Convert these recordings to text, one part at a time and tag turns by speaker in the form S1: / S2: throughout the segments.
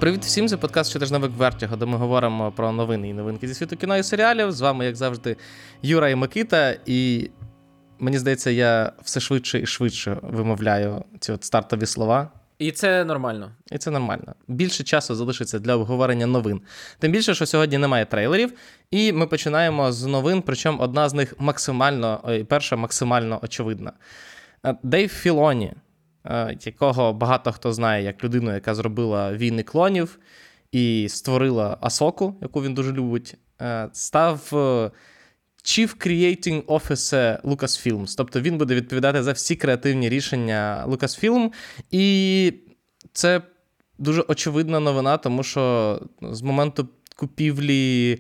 S1: Привіт всім, це подкаст «Щотижневик Вертіго», де ми говоримо про новини і новинки зі світу кіно і серіалів. З вами, як завжди, Юра і Микита. І мені здається, я все швидше і швидше вимовляю ці от стартові слова.
S2: І це нормально.
S1: І це нормально. Більше часу залишиться для обговорення новин. Тим більше, що сьогодні немає трейлерів. І ми починаємо з новин, причому одна з них перша максимально очевидна. Дейв Філоні, якого багато хто знає як людину, яка зробила «Війни клонів» і створила Асоку, яку він дуже любить, став Chief Creating Officer Lucasfilms. Тобто він буде відповідати за всі креативні рішення Lucasfilm. І це дуже очевидна новина, тому що з моменту купівлі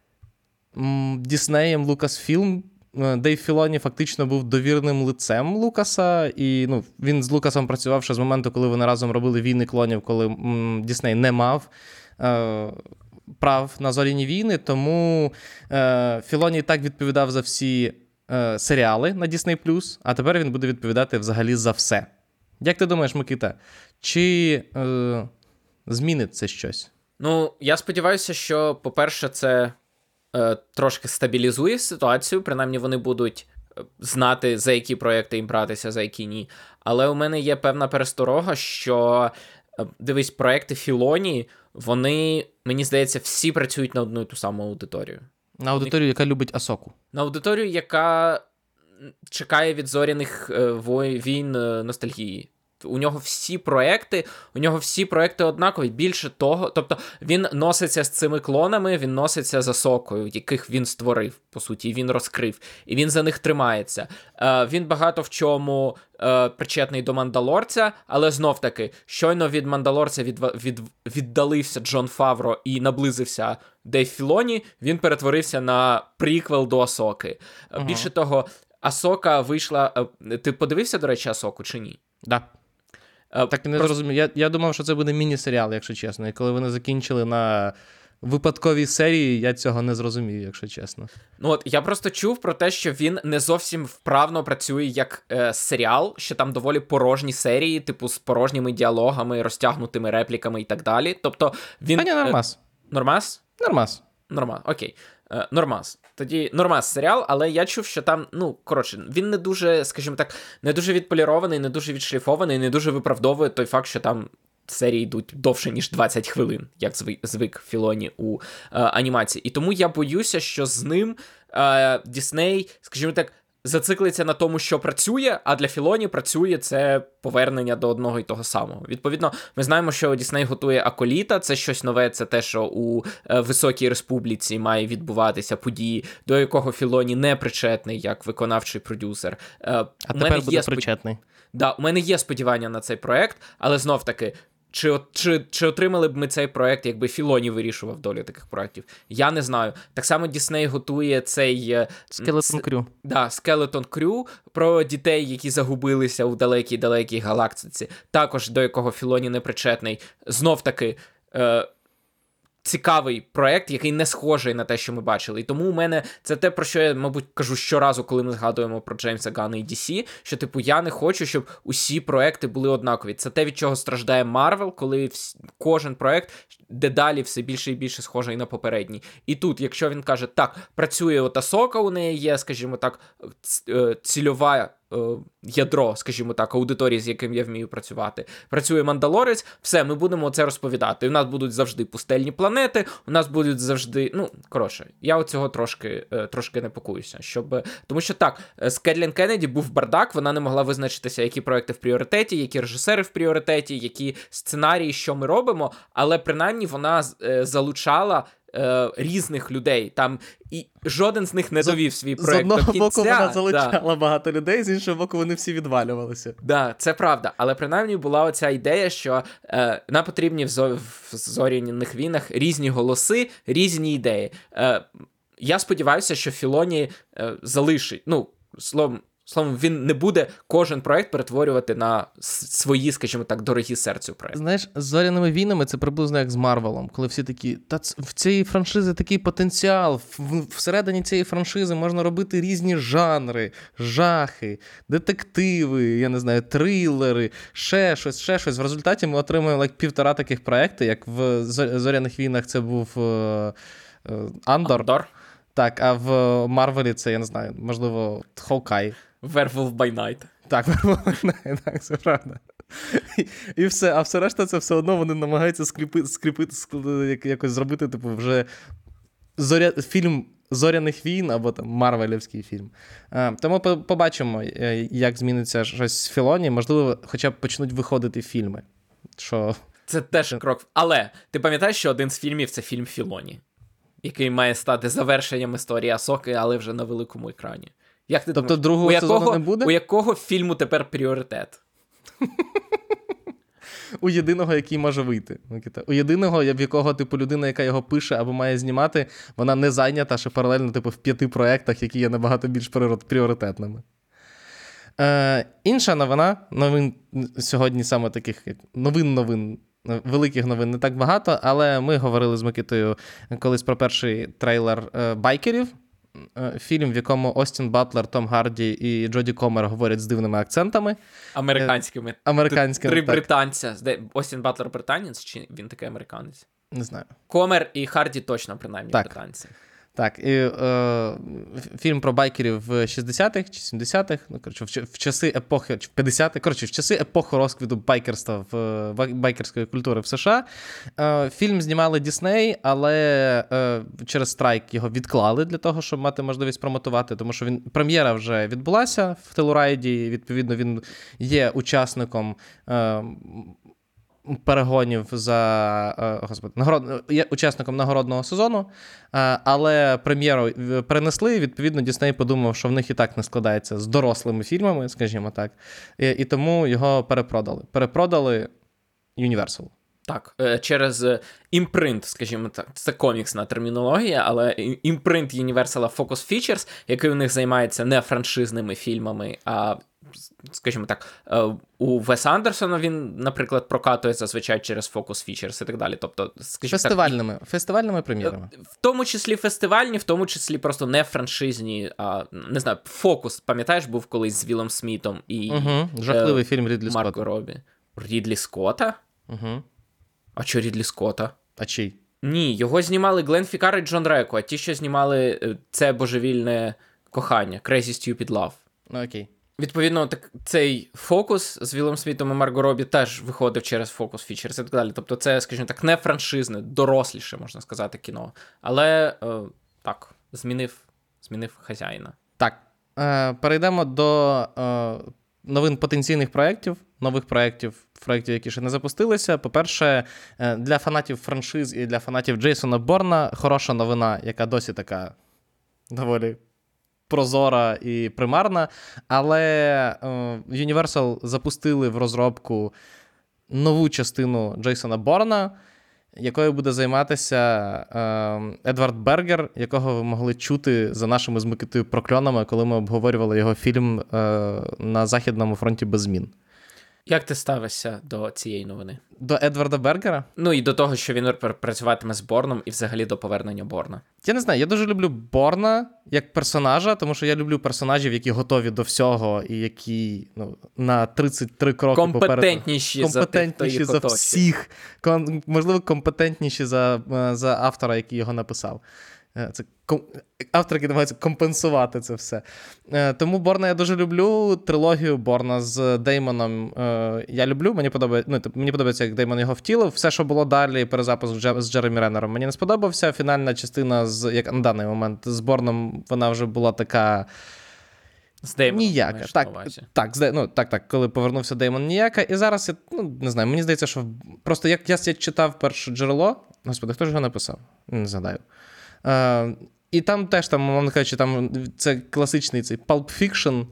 S1: Діснеєм Lucasfilm Дейв Філоні фактично був довірним лицем Лукаса, і він з Лукасом працював ще з моменту, коли вони разом робили «Війни клонів», коли Дісней не мав прав на «Зоряні війни», тому Філоні так відповідав за всі серіали на Disney+, а тепер він буде відповідати взагалі за все. Як ти думаєш, Микита, чи змінить це щось?
S2: Я сподіваюся, що, по-перше, це трошки стабілізує ситуацію, принаймні вони будуть знати, за які проєкти їм братися, за які ні. Але у мене є певна пересторога, що, дивись, проєкти Філоні, вони, мені здається, всі працюють на одну і ту саму аудиторію.
S1: На аудиторію, яка любить Асоку.
S2: На аудиторію, яка чекає від зоряних війн ностальгії. У нього всі проекти однакові. Більше того, тобто він носиться з цими клонами, він носиться з Асокою, яких він створив, по суті, і він розкрив. І він за них тримається. Він багато в чому причетний до Мандалорця, але знов-таки, щойно від Мандалорця віддалився Джон Фавро і наблизився Дейв Філоні, він перетворився на приквел до Асоки. Більше того, Асока вийшла... Ти подивився, до речі, Асоку чи ні?
S1: Да. Так і не зрозумів. Я думав, що це буде міні-серіал, якщо чесно. І коли вони закінчили на випадковій серії, я цього не зрозумів, якщо чесно.
S2: Я просто чув про те, що він не зовсім вправно працює як серіал, що там доволі порожні серії, типу з порожніми діалогами, розтягнутими репліками і так далі. Тобто він...
S1: Та ні, нормас.
S2: Нормас?
S1: Нормас,
S2: окей. Нормас. Тоді нормас серіал, але я чув, що там, він не дуже, скажімо так, не дуже відполірований, не дуже відшліфований, не дуже виправдовує той факт, що там серії йдуть довше, ніж 20 хвилин, як звик Філоні у анімації. І тому я боюся, що з ним Дісней, скажімо так, зациклиться на тому, що працює, а для Філоні працює це повернення до одного і того самого. Відповідно, ми знаємо, що Дісней готує Аколіта, це щось нове, це те, що у Високій Республіці має відбуватися події, до якого Філоні не причетний, як виконавчий продюсер.
S1: А тепер буде причетний.
S2: Да, у мене є сподівання на цей проект, але знов-таки, чи отримали б ми цей проект, якби Філоні вирішував долю таких проєктів? Я не знаю. Так само Дісней готує цей...
S1: Skeleton Crew.
S2: Да, Skeleton Crew про дітей, які загубилися у далекій-далекій галактиці. Також до якого Філоні не причетний. Знов-таки... цікавий проект, який не схожий на те, що ми бачили. І тому у мене це те, про що я, мабуть, кажу щоразу, коли ми згадуємо про Джеймса Ганна і DC, що, я не хочу, щоб усі проекти були однакові. Це те, від чого страждає Марвел, коли кожен проект дедалі все більше і більше схожий на попередній. І тут, якщо він каже, так, працює от Асока, у неї є, скажімо так, цільова ядро, скажімо так, аудиторії, з яким я вмію працювати. Працює Мандалорець, все, ми будемо це розповідати. У нас будуть завжди пустельні планети, у нас будуть завжди, я оцього трошки непокоюся. Тому що так, з Кетлін Кеннеді був бардак, вона не могла визначитися, які проекти в пріоритеті, які режисери в пріоритеті, які сценарії, що ми робимо, але принаймні вона залучала різних людей. Там і жоден з них не довів свій проект до кінця.
S1: З одного боку вона залучала багато людей, з іншого боку вони всі відвалювалися.
S2: Да, це правда. Але принаймні була оця ідея, що нам потрібні в зоряних війнах різні голоси, різні ідеї. Я сподіваюся, що Філоні залишить, словом, Словом, він не буде кожен проект перетворювати на свої, скажімо так, дорогі серцю проекти.
S1: Знаєш, з «Зоряними війнами» це приблизно як з Марвелом, коли всі такі, в цієї франшизи такий потенціал, всередині цієї франшизи можна робити різні жанри, жахи, детективи, я не знаю, трилери, ще щось. В результаті ми отримуємо півтора таких проекти, як в «Зоряних війнах» це був Андор. Так, а в Марвелі це, я не знаю, можливо, Хоукай.
S2: Werewolf by Night.
S1: Так, так, це правда. І все, а все решта це все одно вони намагаються скріпити, якось зробити, типу, вже фільм «Зоряних війн» або там марвелівський фільм. Тому побачимо, як зміниться щось з Філоні. Можливо, хоча б почнуть виходити фільми. Що...
S2: Це теж крок. Але ти пам'ятаєш, що один з фільмів – це фільм Філоні, який має стати завершенням історії Асоки, але вже на великому екрані. Як ти
S1: тобто
S2: думаєш,
S1: другого сезону не буде?
S2: У якого фільму тепер пріоритет?
S1: У єдиного, який може вийти. У єдиного, в якого, типу, людина, яка його пише або має знімати, вона не зайнята, що паралельно, типу, в 5 проєктах, які є набагато більш пріоритетними. Інша новин сьогодні саме таких новин, великих новин не так багато, але ми говорили з Микитою колись про перший трейлер «Байкерів». Фільм, в якому Остін Батлер, Том Гарді і Джоді Комер говорять з дивними акцентами.
S2: Американськими. Три
S1: так.
S2: британця. Остін Батлер британець, чи він такий американець?
S1: Не знаю.
S2: Комер і Харді точно, принаймні,
S1: так.
S2: британці.
S1: Так, і фільм про байкерів в 60-х чи 70-х, ну, коротше, в часи епохи, в 50-х, коротше, в часи епохи розквіту байкерства, байкерської культури в США. Фільм знімали Дісней, але через страйк його відклали для того, щоб мати можливість промотувати, тому що прем'єра вже відбулася в Телурайді, відповідно, він є учасником перегонів є учасником нагородного сезону, але прем'єру перенесли, відповідно, Дісней подумав, що в них і так не складається з дорослими фільмами, скажімо так, і тому його перепродали. Перепродали Universal.
S2: Так, через імпринт, скажімо так, це коміксна термінологія, але імпринт Universal Focus Features, який у них займається не франшизними фільмами, а, скажімо так, у Веса Андерсона він, наприклад, прокатує зазвичай через Focus Features і так далі. Тобто, скажімо
S1: фестивальними прем'єрами.
S2: В тому числі фестивальні, в тому числі просто не франшизні, не знаю, Фокус, пам'ятаєш, був колись з Вілом Смітом і
S1: жахливий фільм Рідлі Скотта.
S2: Марко Робі. Рідлі Скотта? А що Рідлі Скотта?
S1: А чий?
S2: Ні, його знімали Глен Фікар і Джон Реко, а ті, що знімали «Це божевільне кохання», Crazy Stupid Love.
S1: Ну, окей.
S2: Відповідно, цей «Фокус» з Вілом Смітом і Марго Робі теж виходив через Focus Features і так далі. Тобто це, скажімо так, не франшизне, доросліше, можна сказати, кіно. Але, так, змінив хазяїна.
S1: Так, перейдемо до новин потенційних проєктів, нових проєктів, які ще не запустилися. По-перше, для фанатів франшиз і для фанатів Джейсона Борна хороша новина, яка досі така доволі прозора і примарна, але Universal запустили в розробку нову частину Джейсона Борна, якою буде займатися Едвард Бергер, якого ви могли чути за нашими з Микитою прокльонами, коли ми обговорювали його фільм «На Західному фронті без змін».
S2: Як ти ставишся до цієї новини?
S1: До Едварда Бергера?
S2: Ну і до того, що він працюватиме з Борном, і взагалі до повернення Борна.
S1: Я не знаю, я дуже люблю Борна як персонажа, тому що я люблю персонажів, які готові до всього і які на 33 кроки
S2: компетентніші
S1: за всіх. Можливо, компетентніші за автора, який його написав. Це автор, який намагається компенсувати це все. Тому Борна я дуже люблю. Трилогію Борна з Деймоном я люблю. Мені подобається, як Деймон його втілив. Все, що було далі, перезапис з Джеремі Реннером, мені не сподобався. Фінальна частина, як на даний момент, з Борном, вона вже була така
S2: з Деймоном,
S1: ніяка. Так, коли повернувся Деймон, ніяка. І зараз, не знаю, мені здається, що просто як я читав перше джерело, господи, хто ж його написав? Не згадаю. І там теж, умовно кажучи, це класичний цей Pulp Fiction,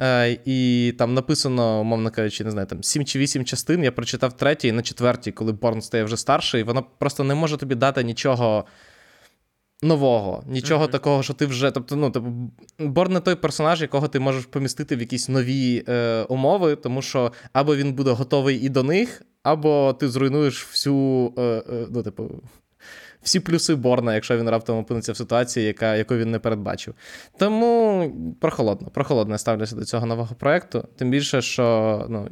S1: і там написано, умовно кажучи, не знаю, 7 чи 8 частин, я прочитав 3-й, на 4-й, коли Борн стає вже старший, воно просто не може тобі дати нічого нового, нічого такого, що ти вже... Тобто, Борн не той персонаж, якого ти можеш помістити в якісь нові умови, тому що або він буде готовий і до них, або ти зруйнуєш всі плюси Борна, якщо він раптом опиниться в ситуації, яку він не передбачив. Тому прохолодно я ставлюся до цього нового проєкту. Тим більше, що,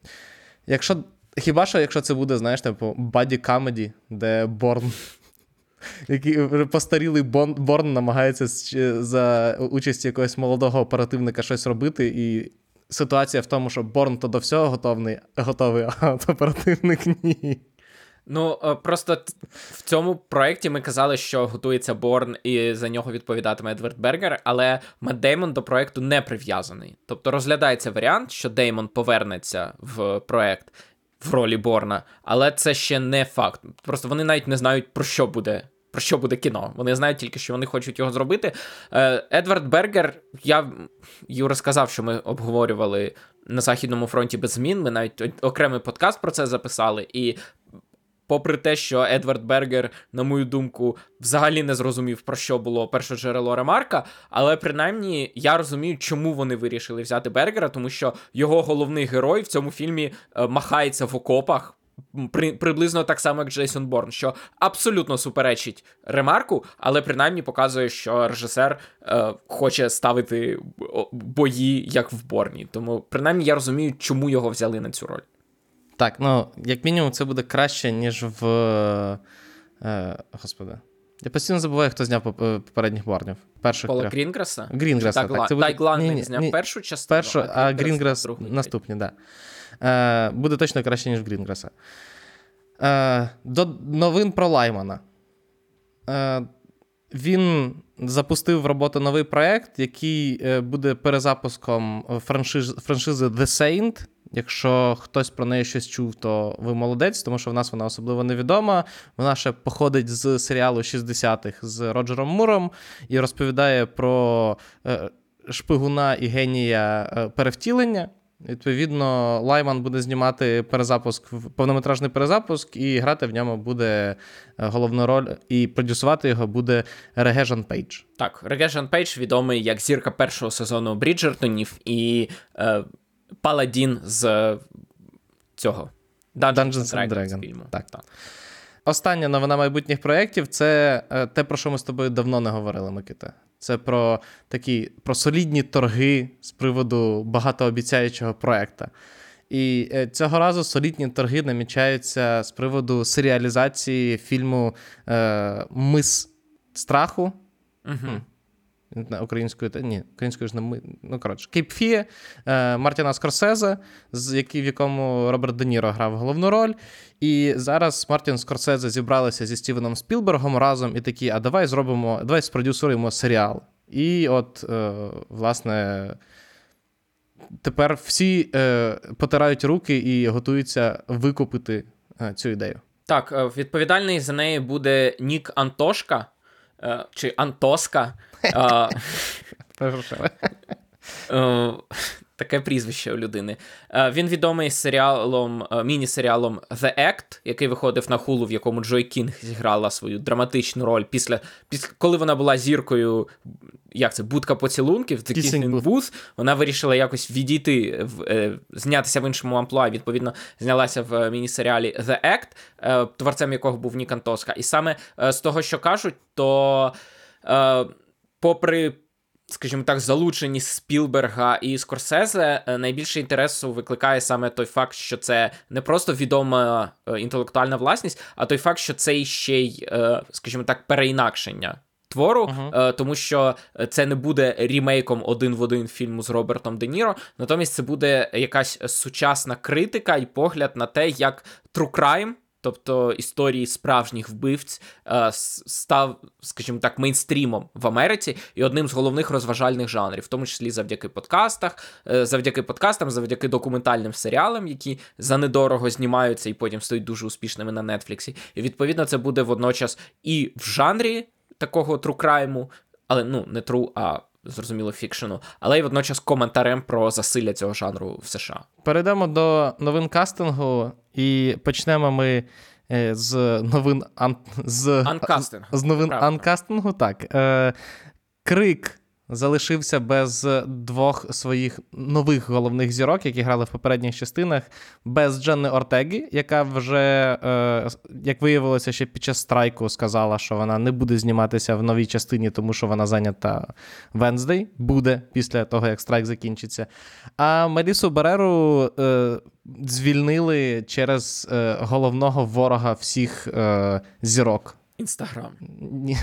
S1: якщо це буде, знаєш, баді-камеді, де Борн, який постарілий Борн намагається за участі якогось молодого оперативника щось робити, і ситуація в тому, що Борн то до всього готовий, а от оперативник ні.
S2: Просто в цьому проєкті ми казали, що готується Борн і за нього відповідатиме Едвард Бергер, але Мет Деймон до проєкту не прив'язаний. Тобто розглядається варіант, що Деймон повернеться в проєкт в ролі Борна, але це ще не факт. Просто вони навіть не знають, про що буде кіно. Вони знають тільки, що вони хочуть його зробити. Едвард Бергер, Юра сказав, що ми обговорювали на Західному фронті без змін, ми навіть окремий подкаст про це записали, і попри те, що Едвард Бергер, на мою думку, взагалі не зрозумів, про що було перше джерело Ремарка, але принаймні я розумію, чому вони вирішили взяти Бергера, тому що його головний герой в цьому фільмі махається в окопах, приблизно так само, як Джейсон Борн, що абсолютно суперечить Ремарку, але принаймні показує, що режисер хоче ставити бої, як в Борні. Тому принаймні я розумію, чому його взяли на цю роль.
S1: Так, як мінімум, це буде краще, ніж в... Господи. Я постійно забуваю, хто зняв попередніх Борнів.
S2: Пола Грінграса?
S1: Грінграса, так.
S2: Тай Гланмін зняв першу частину,
S1: а Грінграс наступні, так. Буде точно краще, ніж в Грінграса. До новин про Лаймана. Він запустив в роботу новий проєкт, який буде перезапуском франшизи The Saint. Якщо хтось про неї щось чув, то ви молодець, тому що в нас вона особливо невідома. Вона ще походить з серіалу 60-х з Роджером Муром і розповідає про шпигуна і генія перевтілення. Відповідно, Лайман буде знімати повнометражний перезапуск, і грати в ньому буде головну роль, і продюсувати його буде Регежан Пейдж.
S2: Так, Регежан Пейдж відомий як зірка першого сезону Бріджертонів і Паладін з цього Dungeons and Dragons фільму.
S1: Так. Остання новина майбутніх проєктів – це те, про що ми з тобою давно не говорили, Микита. Це про солідні торги з приводу багатообіцяючого проєкту. І цього разу солідні торги намічаються з приводу серіалізації фільму «Мис страху». Українською ж не Кейп Фіє, Мартіна Скорсезе, в якому Роберт Де Ніро грав головну роль. І зараз Мартін Скорсезе зібралися зі Стівеном Спілбергом разом і такі, давай спродюсуємо серіал. І от, власне, тепер всі потирають руки і готуються викупити цю ідею. Так,
S2: відповідальний за неї буде Нік Антошка, чи Антоска. Таке прізвище у людини. Він відомий міні-серіалом The Act, який виходив на Hulu, в якому Джой Кінг зіграла свою драматичну роль після коли вона була зіркою, будка поцілунків, The Kissing Booth, вона вирішила якось відійти, знятися в іншому амплуа, відповідно, знялася в міні-серіалі The Act, творцем якого був Нік Антоска. І саме з того, що кажуть, то попри, скажімо так, залученість Спілберга і Скорсезе, найбільше інтересу викликає саме той факт, що це не просто відома інтелектуальна власність, а той факт, що це ще й, скажімо так, переінакшення твору, тому що це не буде рімейком один в один фільму з Робертом Де Ніро, натомість це буде якась сучасна критика і погляд на те, як true crime, тобто історії справжніх вбивць, став, скажімо так, мейнстрімом в Америці і одним з головних розважальних жанрів, в тому числі завдяки подкастам, завдяки документальним серіалам, які за недорого знімаються і потім стають дуже успішними на Нетфліксі. І, відповідно, це буде водночас і в жанрі такого тру-крайму, але, не тру, а зрозуміло, фікшену, але й водночас коментарем про засилля цього жанру в США.
S1: Перейдемо до новин кастингу, і почнемо ми з новин
S2: Анкастинг.
S1: з новин
S2: Правда.
S1: анкастингу, так. Крик залишився без двох своїх нових головних зірок, які грали в попередніх частинах, без Дженни Ортеги, яка вже, як виявилося, ще під час страйку сказала, що вона не буде зніматися в новій частині, тому що вона зайнята Венздей, буде після того, як страйк закінчиться. А Мелісу Бареру звільнили через головного ворога всіх зірок.
S2: Інстаграм.
S1: Ні.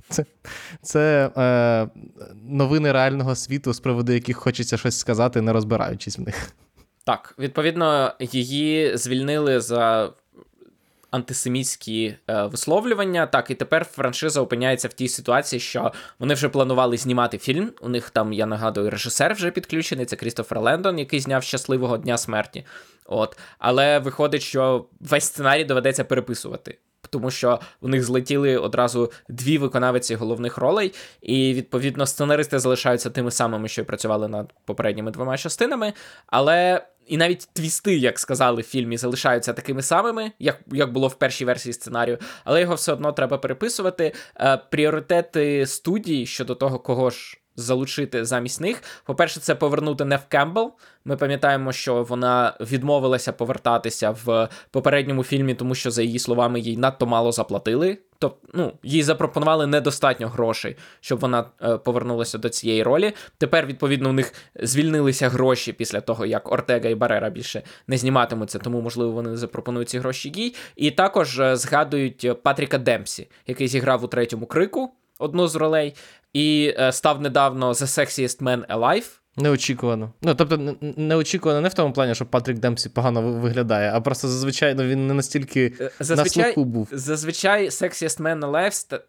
S1: Це новини реального світу, з приводу яких хочеться щось сказати, не розбираючись в них.
S2: Так, відповідно, її звільнили за антисемітські висловлювання. Так, і тепер франшиза опиняється в тій ситуації, що вони вже планували знімати фільм. У них там, я нагадую, режисер вже підключений, це Крістофер Лендон, який зняв «Щасливого дня смерті». Але виходить, що весь сценарій доведеться переписувати. Тому що у них злетіли одразу дві виконавиці головних ролей, і, відповідно, сценаристи залишаються тими самими, що й працювали над попередніми двома частинами, але і навіть твісти, як сказали в фільмі, залишаються такими самими, як було в першій версії сценарію, але його все одно треба переписувати. Пріоритети студії щодо того, кого ж залучити замість них. По-перше, це повернути Нев Кембл. Ми пам'ятаємо, що вона відмовилася повертатися в попередньому фільмі, тому що, за її словами, їй надто мало заплатили. Тобто, їй запропонували недостатньо грошей, щоб вона повернулася до цієї ролі. Тепер, відповідно, у них звільнилися гроші після того, як Ортега і Барера більше не зніматимуться, тому, можливо, вони запропонують ці гроші їй. І також згадують Патріка Демпсі, який зіграв у третьому «Крику» одну з ролей, і став недавно The Sexiest Man Alive.
S1: Неочікувано. Тобто, неочікувано не в тому плані, що Патрік Демпсі погано виглядає, а просто зазвичай він не настільки на слуху був.
S2: Зазвичай Sexiest Man Alive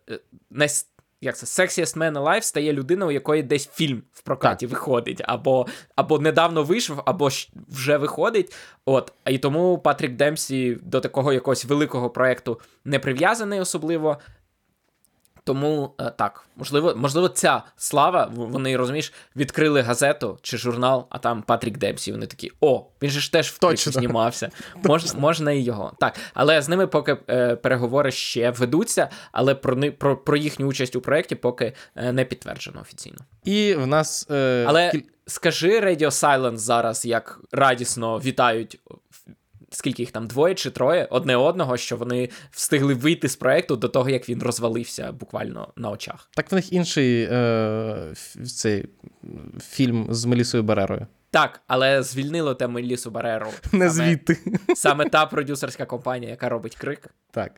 S2: Sexiest Man Alive стає людина, у якої десь фільм в прокаті виходить, або недавно вийшов, або вже виходить. І тому Патрік Демпсі до такого якогось великого проєкту не прив'язаний особливо. Тому, так, можливо, ця слава, вони, розумієш, відкрили газету чи журнал, а там Патрік Демпсі, вони такі, він же ж теж в «Крику» знімався, можна і його. Так, але з ними поки переговори ще ведуться, але про їхню участь у проєкті поки не підтверджено офіційно.
S1: І в нас...
S2: Але скажи Radio Silence зараз, як радісно вітають... Скільки їх там, 2 чи 3, одне одного, що вони встигли вийти з проєкту до того, як він розвалився буквально на очах.
S1: Так в них інший цей фільм з Мелісою Барерою.
S2: Так, але звільнило те Мелісу Бареру.
S1: Не звідти.
S2: Саме та продюсерська компанія, яка робить «Крик».
S1: Так.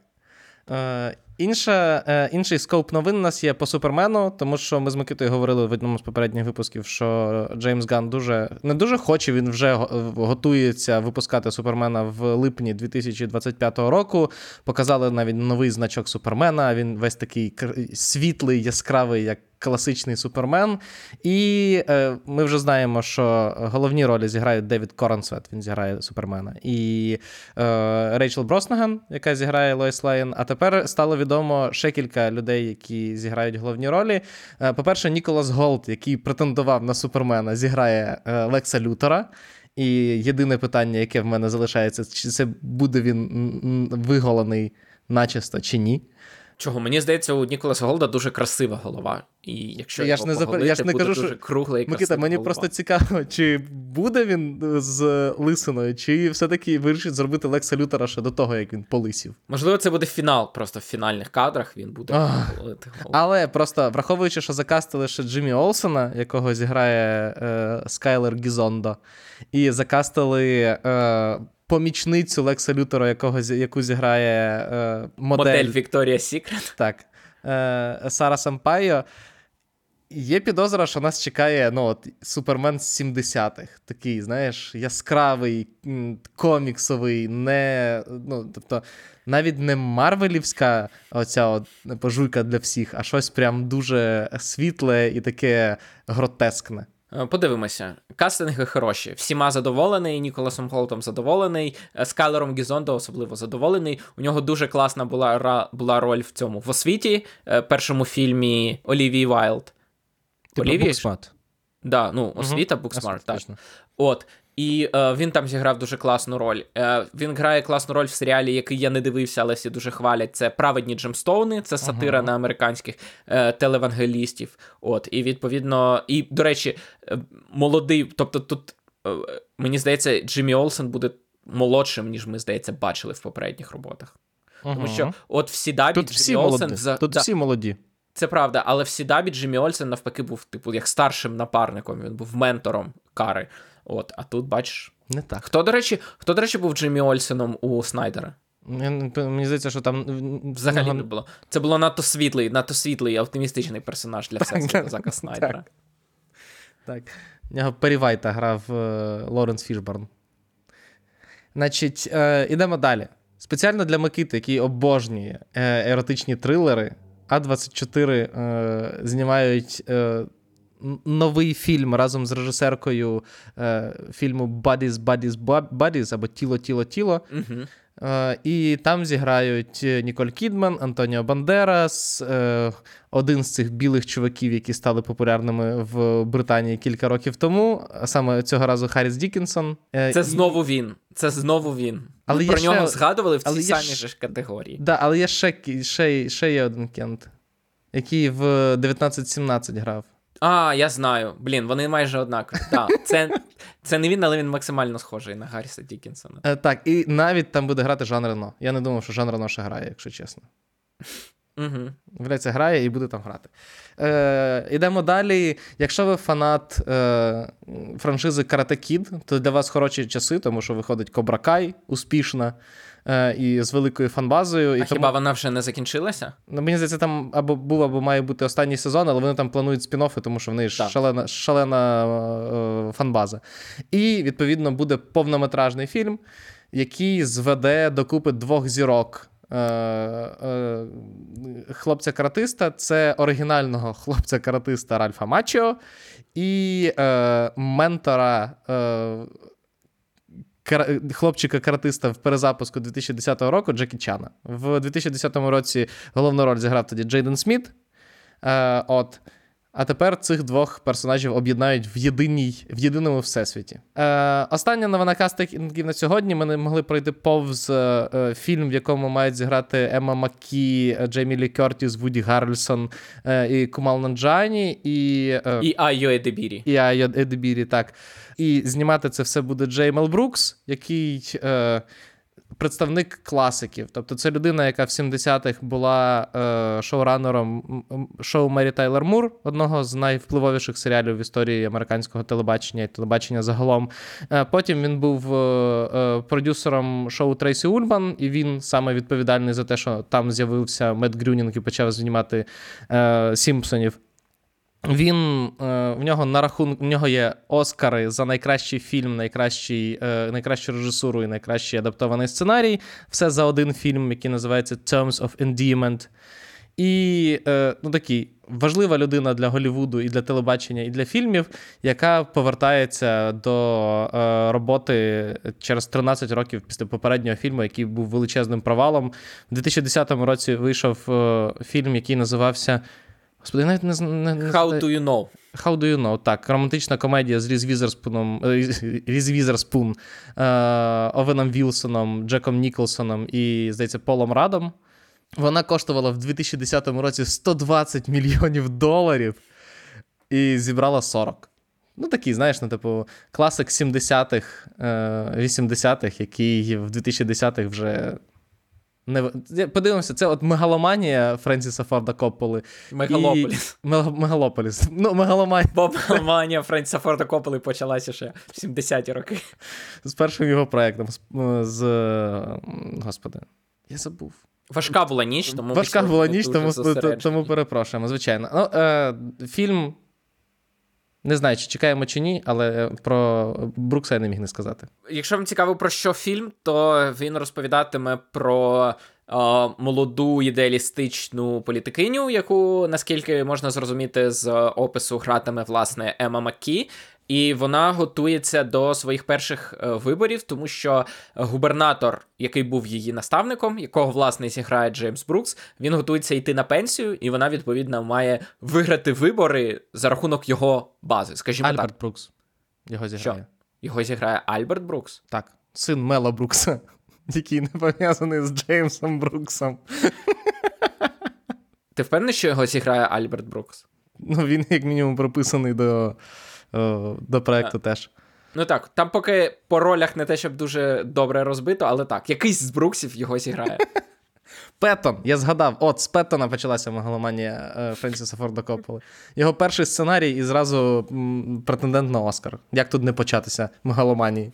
S1: Інший скоп новин у нас є по Супермену, тому що ми з Микитою говорили в одному з попередніх випусків, що Джеймс Ганн не дуже хоче, він вже готується випускати Супермена в липні 2025 року. Показали навіть новий значок Супермена, він весь такий світлий, яскравий, як класичний Супермен. І ми вже знаємо, що головні ролі зіграють Девід Корнсвет, він зіграє Супермена, і Рейчел Броснаган, яка зіграє Лоїс Лейн. А тепер стало відомо ще кілька людей, які зіграють головні ролі. По-перше, Ніколас Голд, який претендував на Супермена, зіграє Лекса Лютера. І єдине питання, яке в мене залишається, чи це буде він виголений начисто, чи ні.
S2: Чого? Мені здається, у Ніколаса Голда дуже красива голова. І якщо
S1: я ж не
S2: буде
S1: кажу,
S2: дуже кругла і красива
S1: Микита, мені
S2: голова.
S1: просто цікаво, чи буде він з лисиною, чи все-таки вирішить зробити Лекса Лютера ще до того, як він полисів.
S2: Можливо, це буде фінал, просто в фінальних кадрах він буде голити голову.
S1: Але просто, враховуючи, що закастили ще Джиммі Олсена, якого зіграє Скайлер Гізондо, і закастили... помічницю Лекса Лютера, яку зіграє модель
S2: Вікторія Сікрет.
S1: Так. Сара Сампайо. Є підозра, що нас чекає Супермен з 70-х. Такий, знаєш, яскравий, коміксовий, тобто навіть не марвелівська оця пожуйка для всіх, а щось прям дуже світле і таке гротескне.
S2: Подивимося. Кастинги хороші. Всіма задоволений, Ніколасом Голтом задоволений, Скайлером Гізондо особливо задоволений. У нього дуже класна була роль в «Освіті», першому фільмі Олівії Вайлд.
S1: Буксмарт.
S2: Да, «Освіта», Буксмарт, так. І він там зіграв дуже класну роль. Він грає класну роль в серіалі, який я не дивився, але всі дуже хвалять. Це «Праведні Джемстоуни», це сатира на американських телевангелістів. От, і відповідно, і, до речі, молодий, тобто тут, мені здається, Джиммі Олсен буде молодшим, ніж ми, здається, бачили в попередніх роботах. Тому що от в Сідабі
S1: Тут
S2: Джиммі
S1: всі
S2: Олсен...
S1: молоді. Тут всі молоді.
S2: Це правда, але в Сідабі Джиммі Олсен навпаки був, типу, як старшим напарником, він був ментором Кари. От, а тут, бачиш...
S1: Не так.
S2: Хто, до речі, був Джиммі Олсеном у Снайдера?
S1: Мені здається, що там...
S2: Взагалі не було. Це було надто світлий, оптимістичний персонаж для всесвіту Зака Снайдера.
S1: Так. В нього Перрі Вайта грав Лоренс Фішборн. Значить, ідемо далі. Спеціально для Микити, який обожнює еротичні трилери, А24 знімають новий фільм разом з режисеркою фільму Bodies або Тіло.
S2: Угу.
S1: І там зіграють Ніколь Кідман, Антоніо Бандерас, один з цих білих чуваків, які стали популярними в Британії кілька років тому, а саме цього разу Харріс Діккінсон.
S2: Це знову він.
S1: Але
S2: ми про нього
S1: ще...
S2: згадували в цій самій
S1: ж
S2: ж категорії.
S1: Да, але є ще є один Кент, який в 1917 грав.
S2: А, я знаю. Блін, вони майже однакові. Так, це не він, але він максимально схожий на Гарріса Діккінсона.
S1: Так, і навіть там буде грати Жан Рено. Я не думав, що Жан Рено ще грає, якщо чесно.
S2: Угу.
S1: Виявляється, грає і буде там грати. Ідемо далі. Якщо ви фанат франшизи Karate Kid, то для вас хороші часи, тому що виходить Кобра Кай успішна і з великою фанбазою. І
S2: хіба вона вже не закінчилася?
S1: Мені здається, там або був, або має бути останній сезон, але вони там планують спін-оффи, тому що в неї шалена фанбаза. І, відповідно, буде повнометражний фільм, який зведе докупи двох зірок. Хлопця-каратиста, це оригінального хлопця-каратиста Ральфа Мачіо і ментора хлопчика-каратиста в перезапуску 2010 року Джекі Чана. В 2010 році головну роль зіграв тоді Джейден Сміт. А тепер цих двох персонажів об'єднають в єдиному всесвіті. Остання новина кастингів на сьогодні. Ми не могли пройти повз фільм, в якому мають зіграти Емма Маккі, Джеймі Лі Кертіс, Вуді Гаррельсон і Кумал Нанджіані.
S2: І Айо Едебірі.
S1: І Айо Едебірі, так. І знімати це все буде Джей Мел Брукс, який... представник класиків. Тобто це людина, яка в 70-х була шоуранером шоу Мері Тайлер Мур, одного з найвпливовіших серіалів в історії американського телебачення і телебачення загалом. Потім він був продюсером шоу Трейсі Ульман, і він саме відповідальний за те, що там з'явився Мет Грюнінг і почав знімати Сімпсонів. В нього є Оскари за найкращий фільм, найкращу режисуру і найкращий адаптований сценарій. Все за один фільм, який називається Terms of Endearment. І такий важлива людина для Голлівуду і для телебачення, і для фільмів, яка повертається до роботи через 13 років після попереднього фільму, який був величезним провалом. У 2010 році вийшов фільм, який називався... Господи, навіть не
S2: How do you know?
S1: How do you know? Так, романтична комедія з Різ Візерспун, Овеном Вілсоном, Джеком Ніколсоном і, здається, Полом Радом. Вона коштувала в 2010 році $120 мільйонів і зібрала 40. Такий, знаєш, класик 70-х, 80-х, який в 2010-х вже... Подивимося, це от мегаломанія Френсіса Форда Копполи.
S2: Мегалополіс.
S1: Мегалополіс. Мегаломанія.
S2: Бо мегаломанія Френсіса Форда Копполи почалася ще в 70-ті роки.
S1: З першим його проєктом. Господи, я забув.
S2: Важка була ніч,
S1: тому перепрошуємо, звичайно. Фільм... Не знаю, чи чекаємо, чи ні, але про Брукса я не міг не сказати.
S2: Якщо вам цікаво, про що фільм, то він розповідатиме про молоду ідеалістичну політикиню, яку, наскільки можна зрозуміти з опису, гратиме, власне, Емма Маккі. І вона готується до своїх перших виборів, тому що губернатор, який був її наставником, якого, власне, зіграє Джеймс Брукс, він готується йти на пенсію, і вона, відповідно, має виграти вибори за рахунок його бази, скажімо
S1: Альберт
S2: так.
S1: Брукс його зіграє.
S2: Що? Його зіграє Альберт Брукс?
S1: Так, син Мела Брукса, який не пов'язаний з Джеймсом Бруксом.
S2: Ти впевнений, що його зіграє Альберт Брукс?
S1: Ну, він, як мінімум, прописаний до проекту теж.
S2: Ну так, там поки по ролях не те, щоб дуже добре розбито, але так, якийсь з Бруксів його зіграє.
S1: Петтон, я згадав, от з Петтона почалася мегаломанія Френсіса Форда Копполи. Його перший сценарій і зразу претендент на Оскар. Як тут не початися мегаломанії?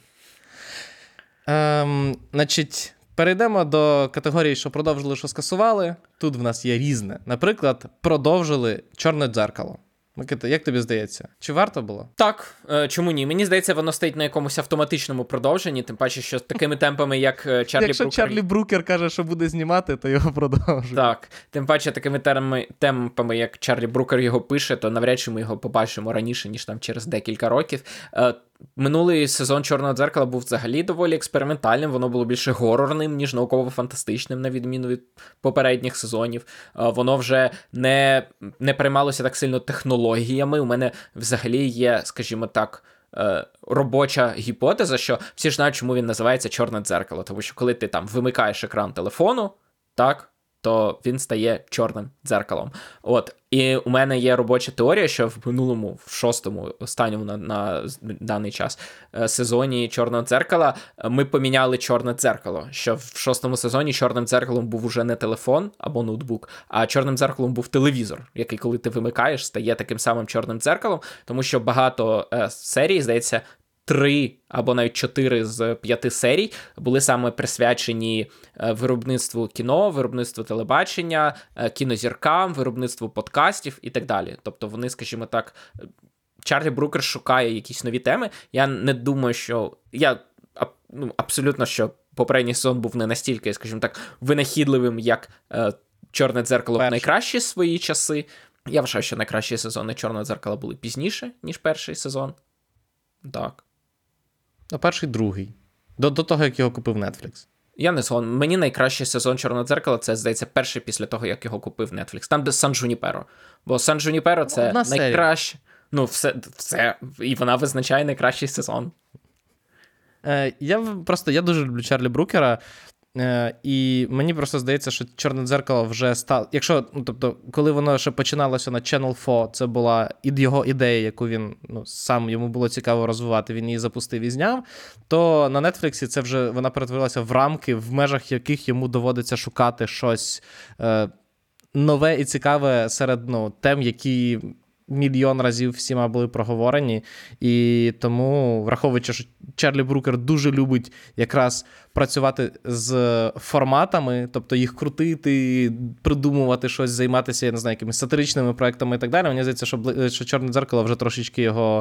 S1: Значить, перейдемо до категорії, що продовжили, що скасували. Тут в нас є різне. Наприклад, продовжили «Чорне дзеркало». Микита, як тобі здається? Чи варто було?
S2: Так, чому ні? Мені здається, воно стоїть на якомусь автоматичному продовженні, тим паче, що такими темпами, як Чарлі
S1: Якщо
S2: Брукер...
S1: Чарлі Брукер каже, що буде знімати, то його продовжують.
S2: Так, тим паче такими темпами, як Чарлі Брукер його пише, то навряд чи ми його побачимо раніше, ніж там через декілька років. Минулий сезон «Чорного дзеркала» був взагалі доволі експериментальним, воно було більше горорним, ніж науково-фантастичним, на відміну від попередніх сезонів. Воно вже не приймалося так сильно технологіями. У мене взагалі є, скажімо так, робоча гіпотеза, що всі ж знають, чому він називається «Чорне дзеркало», тому що коли ти там вимикаєш екран телефону, так, то він стає чорним дзеркалом. От. І у мене є робоча теорія, що в минулому, в 6-му, останньому на даний час сезоні «Чорного дзеркала» ми поміняли чорне дзеркало, що в 6-му сезоні чорним дзеркалом був уже не телефон або ноутбук, а чорним дзеркалом був телевізор, який, коли ти вимикаєш, стає таким самим чорним дзеркалом, тому що багато серій, здається, 3 або навіть 4 з 5 серій були саме присвячені виробництву кіно, виробництву телебачення, кінозіркам, виробництву подкастів і так далі. Тобто вони, скажімо так, Чарлі Брукер шукає якісь нові теми. Я не думаю, що... абсолютно, що попередній сезон був не настільки, скажімо так, винахідливим, як «Чорне дзеркало» в найкращі свої часи. Я вважаю, що найкращі сезони «Чорного дзеркала» були пізніше, ніж перший сезон. Так.
S1: А перший, другий. До того, як його купив Netflix.
S2: Я не згоден. Мені найкращий сезон «Чорного дзеркала» це, здається, перший після того, як його купив Netflix. Там, де Сан Джуніперо. Бо Сан Джуніперо — це найкраще. Ну, все. І вона визначає найкращий сезон.
S1: Я дуже люблю Чарлі Брукера. І мені просто здається, що «Чорне дзеркало» вже стало... коли воно ще починалося на Channel 4, це була його ідея, яку він сам йому було цікаво розвивати, він її запустив і зняв, то на Netflix це вже вона перетворилася в рамки, в межах яких йому доводиться шукати щось нове і цікаве серед тем, які мільйон разів всіма були проговорені, і тому, враховуючи, що Чарлі Брукер дуже любить якраз працювати з форматами, тобто їх крутити, придумувати щось, займатися, я не знаю, якимись сатиричними проектами і так далі, мені здається, що «Чорне дзеркало» вже трошечки його,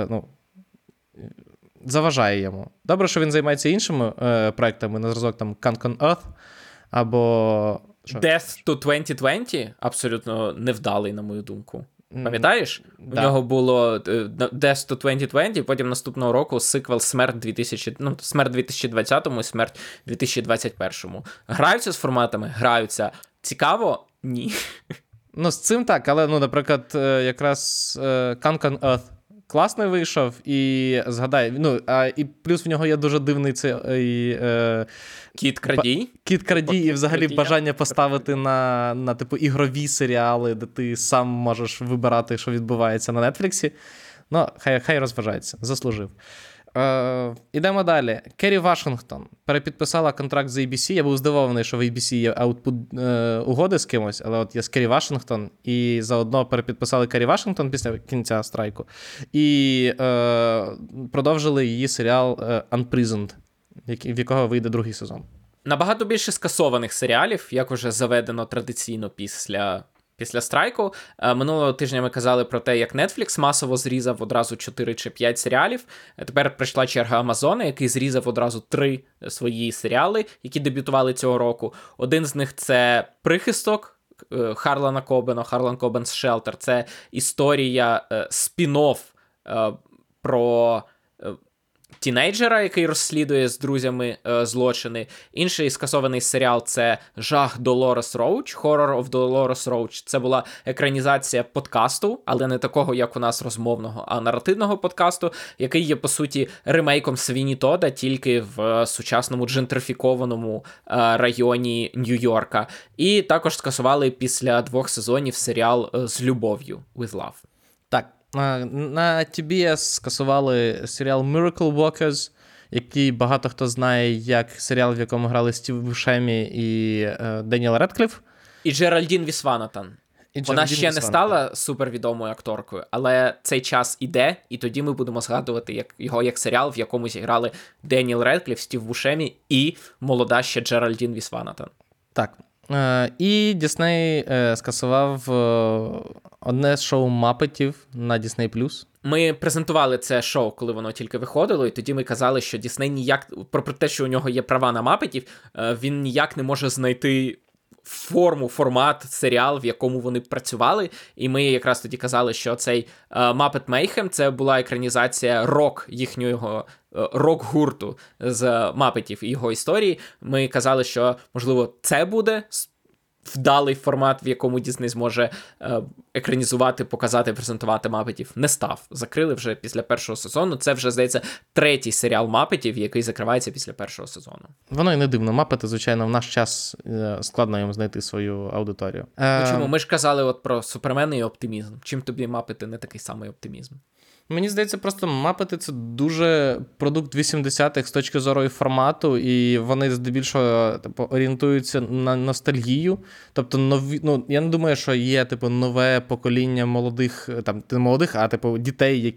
S1: заважає йому. Добре, що він займається іншими проектами, на зразок там «Kunk on Earth», або...
S2: Death to 2020 абсолютно невдалий, на мою думку. Пам'ятаєш?
S1: Да.
S2: У нього було Death to 2020, потім наступного року сиквел Смерть 2020-му і Смерть 2021-му. Граються з форматами? Граються. Цікаво? Ні.
S1: З цим так, але, наприклад, якраз Kunk on Earth класний вийшов, і згадай, і плюс в нього є дуже дивний цей...
S2: Кіт-крадій?
S1: Кіт-крадій і взагалі бажання поставити на типу ігрові серіали, де ти сам можеш вибирати, що відбувається на Нетфліксі. Хай розважається, заслужив. Ідемо далі. Керрі Вашингтон перепідписала контракт з ABC. Я був здивований, що в ABC є аутпут угоди з кимось, але от є з Керрі Вашингтон, і заодно перепідписали Керрі Вашингтон після кінця страйку. І продовжили її серіал Unprisoned, в якого вийде другий сезон.
S2: Набагато більше скасованих серіалів, як уже заведено традиційно після страйку. Минулого тижня ми казали про те, як Netflix масово зрізав одразу 4 чи 5 серіалів. Тепер прийшла черга Амазона, який зрізав одразу 3 свої серіали, які дебютували цього року. Один з них — це «Прихисток» Харлана Кобена, Харлан Кобен's Shelter. Це історія спін-офф про тінейджера, який розслідує з друзями злочини. Інший скасований серіал — це «Жах Долорес Роуч», «Horror of Dolores Roach». Це була екранізація подкасту, але не такого, як у нас розмовного, а наративного подкасту, який є, по суті, ремейком Свіні Тода, тільки в сучасному джентрифікованому районі Нью-Йорка. І також скасували після 2 сезонів серіал «З любов'ю» «With Love».
S1: Так, на TBS скасували серіал Miracle Workers, який багато хто знає як серіал, в якому грали Стів Бушемі і Деніел Редкліф.
S2: І Джеральдін Вісванатан. Вона ще не стала супервідомою акторкою, але цей час іде, і тоді ми будемо згадувати його як серіал, в якому зіграли Деніел Редкліф, Стів Бушемі і молода ще Джеральдін Вісванатан.
S1: Так. І Дісней скасував одне з шоу Маппетів на Disney+.
S2: Ми презентували це шоу, коли воно тільки виходило, і тоді ми казали, що Дісней ніяк, про те, що у нього є права на Маппетів, він ніяк не може знайти формат, серіал, в якому вони працювали. І ми якраз тоді казали, що цей Muppet Mayhem — це була екранізація їхнього рок-гурту з Маппетів і його історії. Ми казали, що, можливо, це буде вдалий формат, в якому Дісней зможе екранізувати, показати, презентувати Маппетів. Не став. Закрили вже після 1-го сезону. Це вже, здається, 3-й серіал Маппетів, який закривається після 1-го сезону.
S1: Воно і не дивно. Маппети, звичайно, в наш час складно їм знайти свою аудиторію.
S2: Чому? Ми ж казали от про Супермена і оптимізм. Чим тобі Маппети не такий самий оптимізм?
S1: Мені здається, просто Маппети — це дуже продукт 80-х з точки зору і формату, і вони здебільшого орієнтуються на ностальгію. Тобто, я не думаю, що є нове покоління молодих, не молодих, а дітей,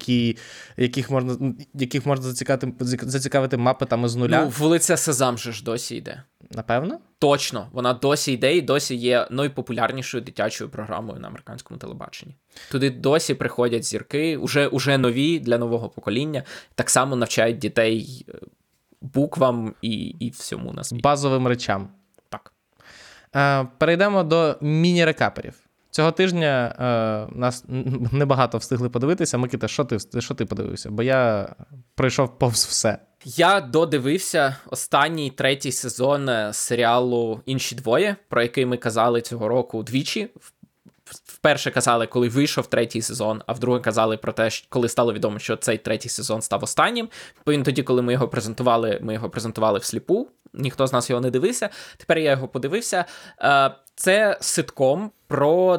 S1: яких можна зацікавити Маппетами з нуля.
S2: Вулиця Сезам же ж досі йде.
S1: Напевно?
S2: Точно, вона досі йде і досі є найпопулярнішою дитячою програмою на американському телебаченні. Туди досі приходять зірки, уже нові для нового покоління, так само навчають дітей буквам і всьому на світі.
S1: Базовим речам.
S2: Так.
S1: Перейдемо до міні-рекаперів. Цього тижня нас небагато встигли подивитися. Микита, що ти подивився? Бо я пройшов повз все.
S2: Я додивився останній 3-й сезон серіалу «Інші двоє», про який ми казали цього року двічі. Вперше казали, коли вийшов 3-й сезон, а вдруге казали про те, коли стало відомо, що цей 3-й сезон став останнім. Відповідно, тоді, коли ми його презентували всліпу, ніхто з нас його не дивився. Тепер я його подивився. Це ситком про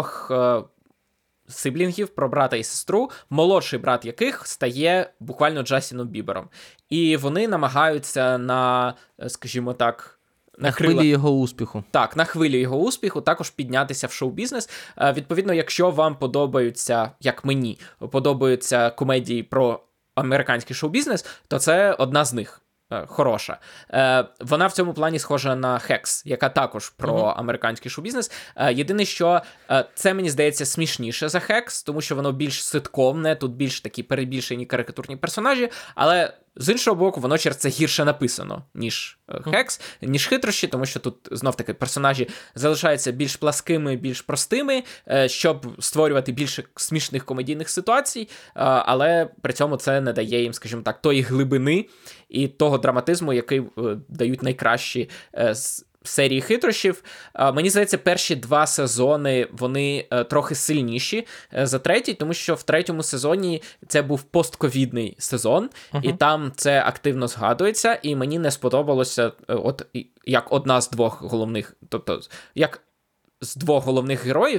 S2: 2 сиблінгів, про брата і сестру, молодший брат яких стає буквально Джастіном Бібером. І вони намагаються скажімо так,
S1: на хвилі його успіху.
S2: Так, на хвилі його успіху також піднятися в шоу-бізнес. Відповідно, якщо вам подобаються, як мені, подобаються комедії про американський шоу-бізнес, то це одна з них. Хороша. Вона в цьому плані схожа на Хекс, яка також про американський шоу-бізнес. Єдине, що це, мені здається, смішніше за Хекс, тому що воно більш ситкомне, тут більш такі перебільшені карикатурні персонажі, але з іншого боку, воно через це гірше написано, ніж Хекс, ніж Хитрощі, тому що тут, знов-таки, персонажі залишаються більш пласкими, більш простими, щоб створювати більше смішних комедійних ситуацій, але при цьому це не дає їм, скажімо так, тої глибини і того драматизму, який дають найкращі серії хитрощів. Мені здається, перші 2 сезони, вони трохи сильніші за 3-й, тому що в 3-му сезоні це був постковідний сезон, і там це активно згадується, і мені не сподобалося, от як одна з 2 головних, тобто, як з 2 головних героїв,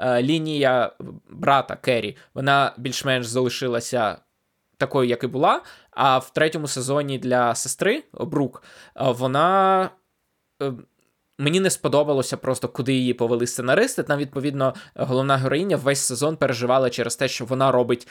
S2: лінія брата Керрі, вона більш-менш залишилася такою, як і була, а в 3-му сезоні для сестри, Брук, вона... Мені не сподобалося просто, куди її повели сценаристи. Там, відповідно, головна героїня весь сезон переживала через те, що вона робить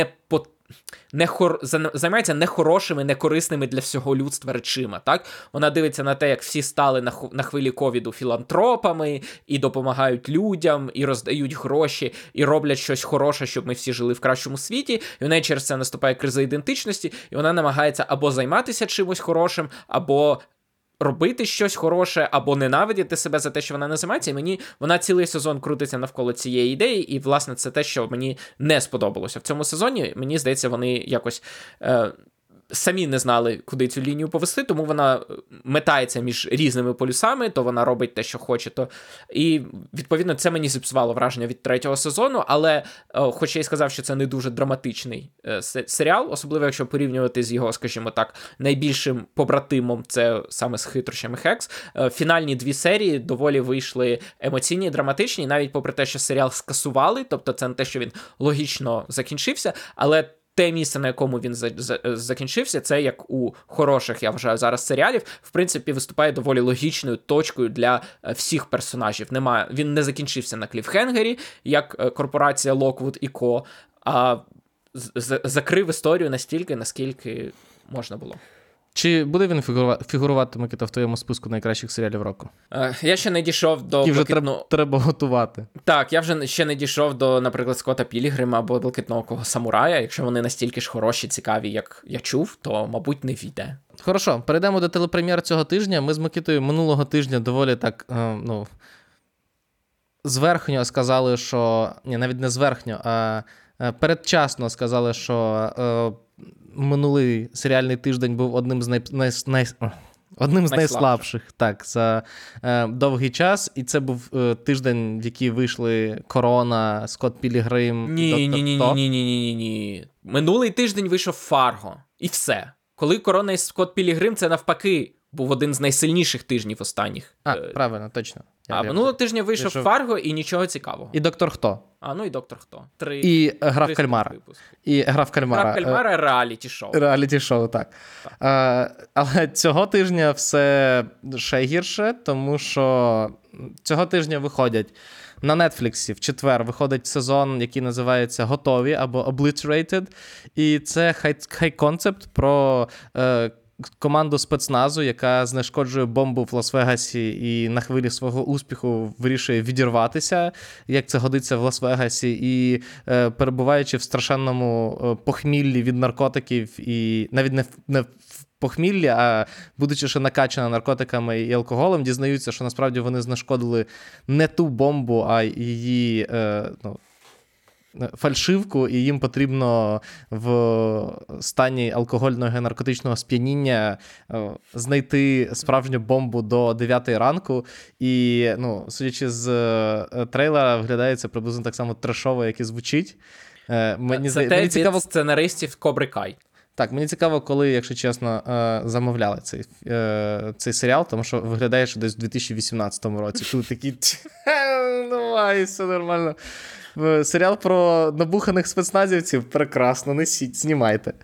S2: займається нехорошими, некорисними для всього людства речима, так? Вона дивиться на те, як всі стали на хвилі ковіду філантропами, і допомагають людям, і роздають гроші, і роблять щось хороше, щоб ми всі жили в кращому світі, і в неї через це наступає криза ідентичності, і вона намагається або займатися чимось хорошим, або робити щось хороше, або ненавидіти себе за те, що вона не займається, і вона цілий сезон крутиться навколо цієї ідеї, і, власне, це те, що мені не сподобалося в цьому сезоні. Мені здається, вони якось самі не знали, куди цю лінію повести, тому вона метається між різними полюсами, то вона робить те, що хоче, то... І, відповідно, це мені зіпсувало враження від 3-го сезону, але, хоч я й сказав, що це не дуже драматичний серіал, особливо, якщо порівнювати з його, скажімо так, найбільшим побратимом, це саме з хитрощами Хекс. Фінальні 2 серії доволі вийшли емоційні, драматичні, навіть попри те, що серіал скасували, тобто це не те, що він логічно закінчився, але те місце, на якому він закінчився, це як у хороших, я вважаю, зараз серіалів, в принципі, виступає доволі логічною точкою для всіх персонажів. Він не закінчився на кліфхенгері, як корпорація Lockwood & Co., а закрив історію настільки, наскільки можна було.
S1: Чи буде він фігурувати, Микита, в твоєму списку найкращих серіалів року?
S2: Я ще не дійшов до...
S1: І вже треба готувати.
S2: Так, я вже ще не дійшов до, наприклад, Скотта Пілігрима або Блакитного самурая. Якщо вони настільки ж хороші, цікаві, як я чув, то, мабуть, не війде.
S1: Хорошо, перейдемо до телепрем'єр цього тижня. Ми з Микитою минулого тижня доволі так, зверхньо сказали, що... Ні, навіть не зверхньо, а передчасно сказали, що... Минулий серіальний тиждень був одним з найслабших за довгий час. І це був тиждень, в який вийшли Корона, Скотт Пілігрим,
S2: Ні. Минулий тиждень вийшов Фарго. І все. Коли Корона і Скотт Пілігрим, це навпаки був один з найсильніших тижнів останніх.
S1: Правильно, точно.
S2: Минулого тижня вийшов Фарго і нічого цікавого.
S1: І Доктор Хто.
S2: І Доктор Хто.
S1: І Гра в Кальмара.
S2: Гра в Кальмара реаліті-шоу.
S1: Реаліті-шоу, так. Але цього тижня все ще гірше, тому що цього тижня виходять на Netflix в четвер виходить сезон, який називається «Готові» або «Obliterated». І це хай-концепт про команду спецназу, яка знешкоджує бомбу в Лас-Вегасі і на хвилі свого успіху вирішує відірватися, як це годиться в Лас-Вегасі, і перебуваючи в страшенному похміллі від наркотиків, і навіть не в похміллі, а будучи ще накачана наркотиками і алкоголем, дізнаються, що насправді вони знешкодили не ту бомбу, а її фальшивку, і їм потрібно в стані алкогольного і наркотичного сп'яніння знайти справжню бомбу до 9 ранку. І, судячи з трейлера, виглядає це приблизно так само трешово, як і звучить.
S2: Мені цікаво сценаристів Кобри Кай.
S1: Так, мені цікаво, коли, якщо чесно, замовляли цей серіал, тому що виглядає, що десь в 2018 році. Тут такі, давай, все нормально. Серіал про набуханих спецназівців, прекрасно, несіть, знімайте.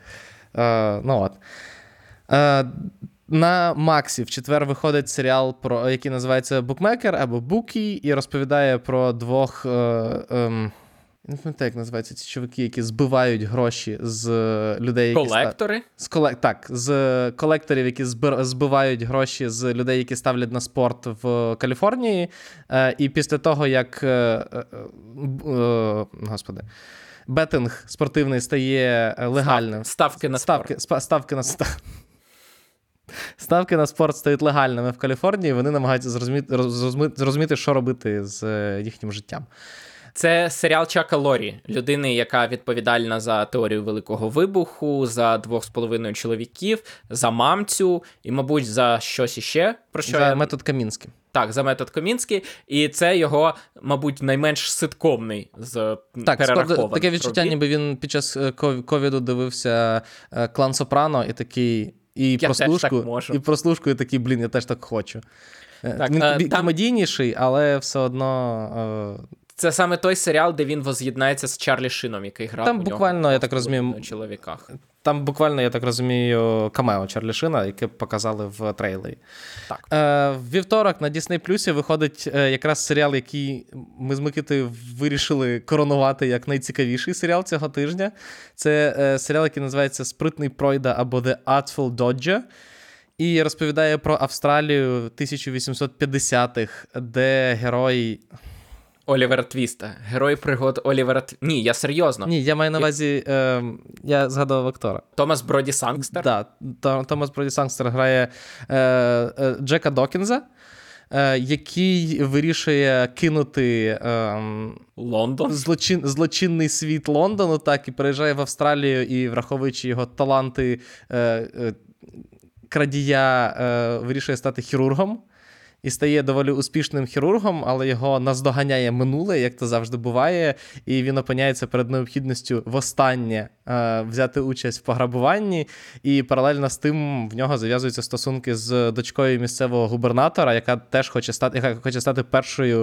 S1: На Максі в четвер виходить серіал, який називається «Букмекер» або «Букі», і розповідає про двох... Не пам'ятаю, як називаються ці чуваки, які збивають гроші з людей, які...
S2: Колектори?
S1: З колекторів, які збивають гроші з людей, які ставлять на спорт в Каліфорнії. І після того, як... беттинг спортивний стає легальним.
S2: Ставки на
S1: Ставки на спорт стають легальними в Каліфорнії, вони намагаються зрозуміти, що робити з їхнім життям.
S2: Це серіал Чака Лорі, людини, яка відповідальна за теорію Великого Вибуху, за 2,5 чоловіків, за мамцю і, мабуть, за щось іще.
S1: За метод Камінський.
S2: Так, за метод Камінський. І це його, мабуть, найменш ситкомний з перерахованих.
S1: Таке відчуття, ніби він під час ковіду дивився «Клан Сопрано» і такий... І прослушку, і такий, я теж так хочу. Він комедійніший, але все одно...
S2: Це саме той серіал, де він воз'єднається з Чарлі Шином, який грав
S1: там буквально, я так розумію,
S2: чоловіках.
S1: Там буквально, я так розумію, камео Чарлі Шина, яке показали в трейлері.
S2: Так.
S1: В вівторок на Disney Plus виходить якраз серіал, який ми з Микитою вирішили коронувати як найцікавіший серіал цього тижня. Це серіал, який називається «Спритний пройда» або «The Artful Dodger». І розповідає про Австралію 1850-х, де герой...
S2: Олівера Твіста. Герой пригод Олівера Твіста. Ні, я серйозно.
S1: Ні, я маю на увазі, я згадував актора.
S2: Томас Броді Сангстер?
S1: Так, Томас Броді Сангстер грає Джека Докінза. який вирішує кинути
S2: Лондон?
S1: злочинний світ Лондону, так, і переїжджає в Австралію, і, враховуючи його таланти крадія, вирішує стати хірургом. І стає доволі успішним хірургом, але його наздоганяє минуле, як то завжди буває, і він опиняється перед необхідністю востаннє взяти участь в пограбуванні, і паралельно з тим в нього зав'язуються стосунки з дочкою місцевого губернатора, яка теж хоче стати першою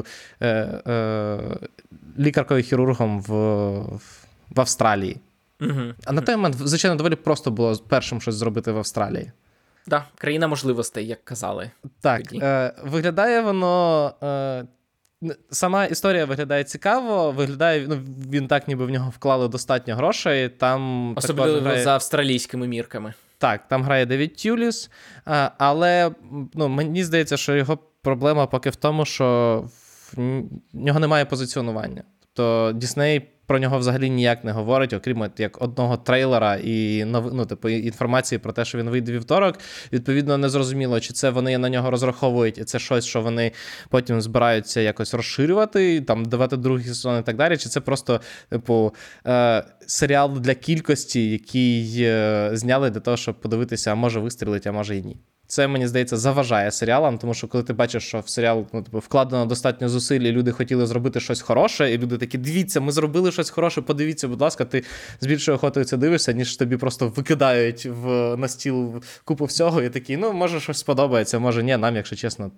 S1: лікаркою-хірургом в Австралії.
S2: Угу.
S1: А на той момент, звичайно, доволі просто було першим щось зробити в Австралії.
S2: Так, країна можливостей, як казали.
S1: Так, виглядає воно... Сама історія виглядає цікаво, виглядає, він так, ніби в нього вклали достатньо грошей. Там
S2: особливо грає... за австралійськими мірками.
S1: Так, там грає Девід Тюліс, але мені здається, що його проблема поки в тому, що в нього немає позиціонування. Тобто Дісней про нього взагалі ніяк не говорить, окрім як одного трейлера і інформації про те, що він вийде вівторок. Відповідно, не зрозуміло, чи це вони на нього розраховують, і це щось, що вони потім збираються якось розширювати, там давати другий сезон і так далі, чи це просто серіал для кількості, який зняли для того, щоб подивитися, а може вистрілить, а може і ні. Це, мені здається, заважає серіалам, тому що коли ти бачиш, що в серіал вкладено достатньо зусиль, і люди хотіли зробити щось хороше, і люди такі, дивіться, ми зробили щось хороше, подивіться, будь ласка, ти з більшою охотою це дивишся, ніж тобі просто викидають на стіл купу всього, і такі, може щось сподобається, може ні, нам, якщо чесно,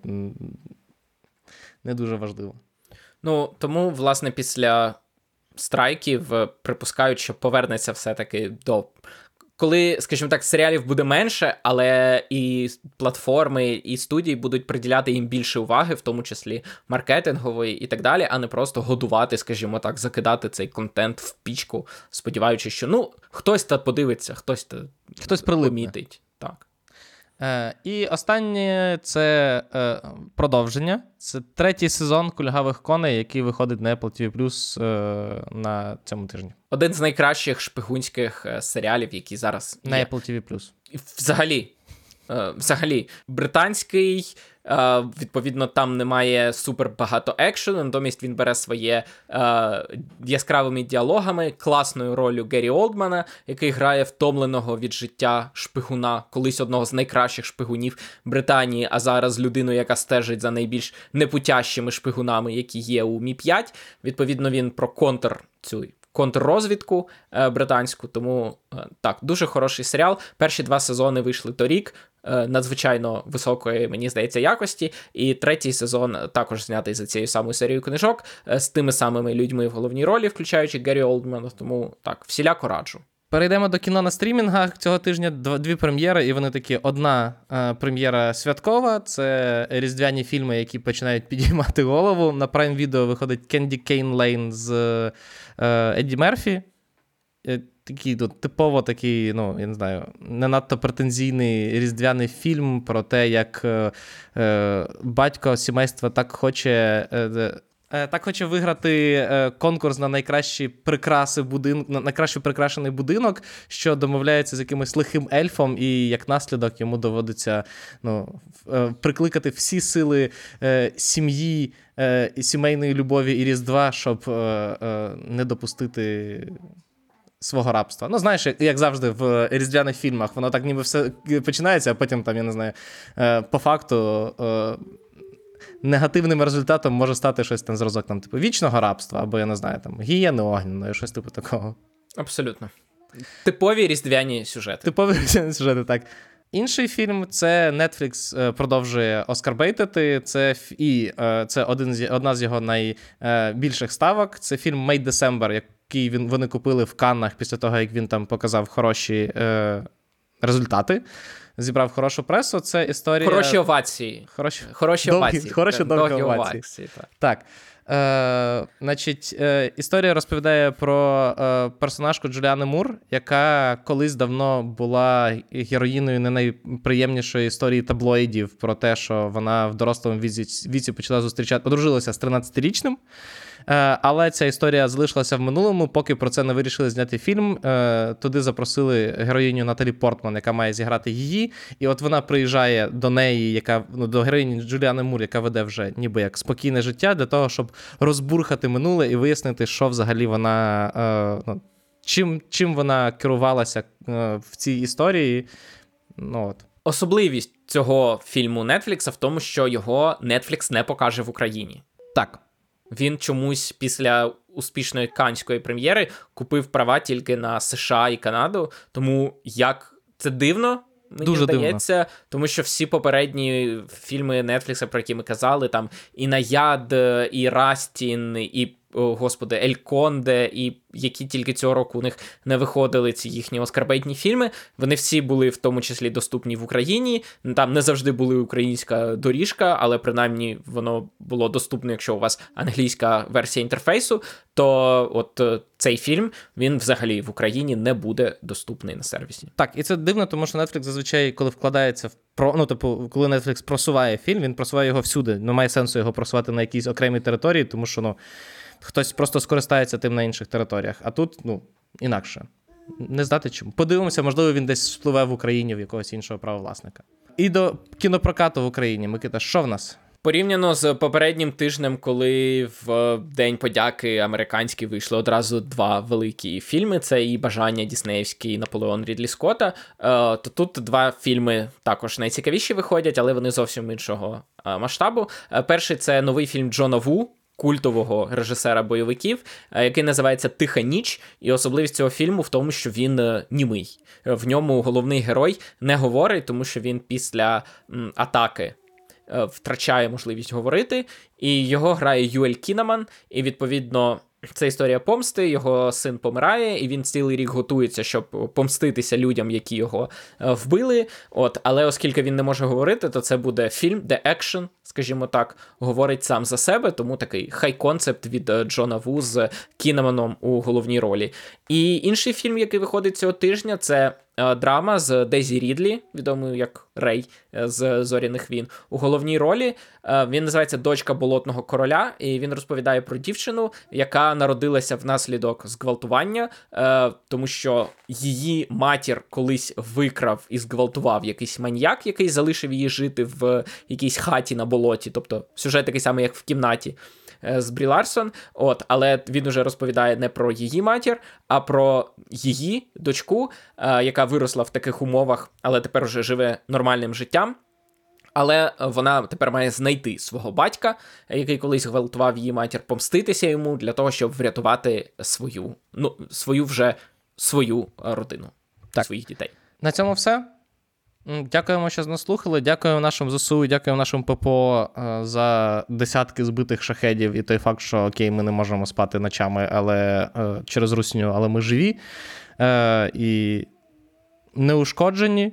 S1: не дуже важливо.
S2: Тому, власне, після страйків припускають, що повернеться все-таки до... Коли, скажімо так, серіалів буде менше, але і платформи, і студії будуть приділяти їм більше уваги, в тому числі маркетингової і так далі, а не просто годувати, скажімо так, закидати цей контент в пічку, сподіваючись, що, хтось та подивиться, хтось помітить. Так.
S1: І останнє – це продовження. Це 3-й сезон «Кульгавих коней», який виходить на Apple TV+, на цьому тижні.
S2: Один з найкращих шпигунських серіалів, які зараз є.
S1: На Apple TV+.
S2: Взагалі, британський, відповідно, там немає супер багато екшену, натомість він бере своє яскравими діалогами, класною ролью Гері Олдмана, який грає втомленого від життя шпигуна, колись одного з найкращих шпигунів Британії, а зараз людину, яка стежить за найбільш непутящими шпигунами, які є у Мі-5. Відповідно, він про контррозвідку британську, тому так, дуже хороший серіал. Перші 2 сезони вийшли торік, надзвичайно високої, мені здається, якості, і 3-й сезон також знятий за цією самою серією книжок, з тими самими людьми в головній ролі, включаючи Гері Олдмана, тому так, всіляко раджу.
S1: Перейдемо до кіно на стрімінгах. Цього тижня 2 прем'єри, і вони такі. Одна прем'єра святкова, це різдвяні фільми, які починають підіймати голову. На Prime Video виходить Candy Cane Lane з Едді Мерфі. Такий, типово такий, я не знаю, не надто претензійний різдвяний фільм про те, як батько сімейства так хоче виграти конкурс на найкращі прикраси на найкраще прикрашений будинок, що домовляється з якимось лихим ельфом, і як наслідок йому доводиться прикликати всі сили сім'ї, сімейної любові і Різдва, щоб не допустити свого рабства. Знаєш, як завжди в різдвяних фільмах, воно так ніби все починається, а потім там, я не знаю, по факту негативним результатом може стати щось там зразок там, типу, вічного рабства, або, я не знаю, там, гієни огняної, щось типу такого.
S2: Абсолютно. Типові різдвяні сюжети.
S1: Типові різдвяні сюжети, так. Інший фільм – це Netflix продовжує оскарбейтити. Це одна з його найбільших ставок. Це фільм «May December», який вони купили в Каннах після того, як він там показав хороші результати. Зібрав хорошу пресу. Це історія...
S2: Хороші овації. Хороші овації.
S1: Хороші довгі овації. Так. Історія розповідає про персонажку Джуліани Мур, яка колись давно була героїною не найприємнішої історії таблоїдів про те, що вона в дорослому віці почала одружилася з 13-річним. Але ця історія залишилася в минулому, поки про це не вирішили зняти фільм. Туди запросили героїню Наталі Портман, яка має зіграти її. І от вона приїжджає до неї, до героїні Джуліани Мур, яка веде вже ніби як спокійне життя, для того, щоб розбурхати минуле і вияснити, що взагалі вона... Чим вона керувалася в цій історії. От.
S2: Особливість цього фільму Netflix в тому, що його Netflix не покаже в Україні.
S1: Так.
S2: Він чомусь після успішної канської прем'єри купив права тільки на США і Канаду, тому як це дивно, мені
S1: дуже
S2: здається,
S1: дивно.
S2: Тому що всі попередні фільми Netflix, про які ми казали, там і «Наяд», і «Растін», і Ель Конде, і які тільки цього року у них не виходили ці їхні оскарбентні фільми, вони всі були в тому числі доступні в Україні, там не завжди була українська доріжка, але принаймні воно було доступно, якщо у вас англійська версія інтерфейсу, то от цей фільм, він взагалі в Україні не буде доступний на сервісі.
S1: Так, і це дивно, тому що Netflix зазвичай, коли вкладається в коли Netflix просуває фільм, він просуває його всюди. Немає сенсу його просувати на якійсь окремій території, тому що, хтось просто скористається тим на інших територіях. А тут, інакше. Не знати чому. Подивимося, можливо, він десь спливе в Україні в якогось іншого правовласника. І до кінопрокату в Україні. Микита, що в нас?
S2: Порівняно з попереднім тижнем, коли в День подяки американський вийшли одразу два великі фільми, це і «Бажання» діснеївський, і «Наполеон» Рідлі Скотта, то тут два фільми також найцікавіші виходять, але вони зовсім іншого масштабу. Перший – це новий фільм Джона Ву, культового режисера бойовиків, який називається «Тиха ніч», і особливість цього фільму в тому, що він німий. В ньому головний герой не говорить, тому що він після атаки втрачає можливість говорити, і його грає Юель Кіннаман, і, відповідно, це історія помсти, його син помирає, і він цілий рік готується, щоб помститися людям, які його вбили. Але оскільки він не може говорити, то це буде фільм, де екшен, скажімо так, говорить сам за себе, тому такий хай-концепт від Джона Ву з Кіннаманом у головній ролі. І інший фільм, який виходить цього тижня, це драма з Дезі Рідлі, відомою як Рей з «Зоряних війн», у головній ролі. Він називається «Дочка болотного короля», і він розповідає про дівчину, яка народилася внаслідок зґвалтування, тому що її матір колись викрав і зґвалтував якийсь маньяк, який залишив її жити в якійсь хаті на болоті, тобто сюжет такий самий, як в «Кімнаті» з Брі Ларсон, але він уже розповідає не про її матір, а про її дочку, яка виросла в таких умовах, але тепер вже живе нормальним життям. Але вона тепер має знайти свого батька, який колись гвалтував її матір, помститися йому для того, щоб врятувати свою родину, своїх дітей.
S1: На цьому все. Дякуємо, що нас слухали. Дякуємо нашим ЗСУ, дякуємо нашому ППО за десятки збитих шахедів і той факт, що окей, ми не можемо спати ночами, але через русню, але ми живі і неушкоджені.